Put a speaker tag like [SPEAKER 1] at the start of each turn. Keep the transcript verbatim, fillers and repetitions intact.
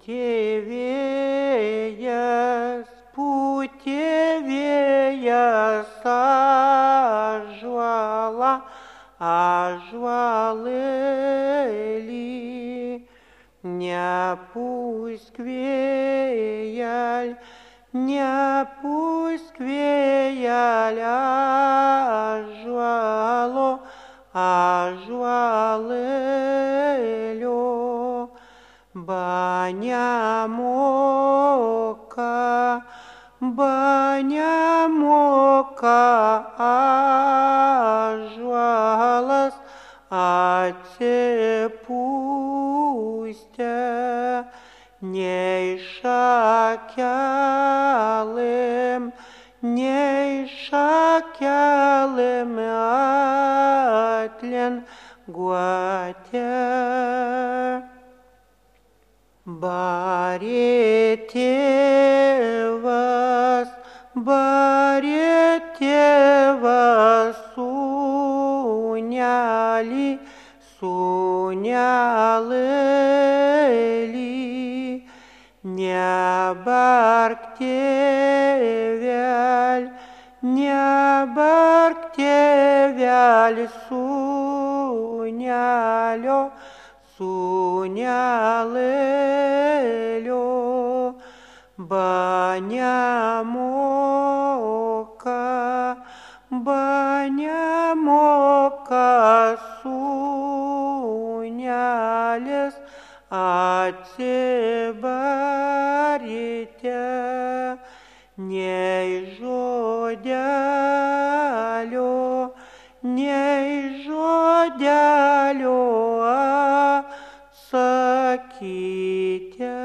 [SPEAKER 1] Pūtė vėjas, pūtė vėjas ąžuolą, ąžuolėlį. Nepūsk vėjel, nepūsk vėjel ąžuolo, ąžuolėlio. Ba nemoka, ba nemoka ąžuolas atsipūstė, nei šakelėm, nei šakelėm atlinguotė. Barė tėvas, barė tėvas sūnelį, sūnelėlį. Nebark tėvel, nebark tėvel sūnelio, sūnelėlio. Ba nemoka, ba nemoka sūnelis atsibarite, nei žodelio, nei žodelio atsakyti.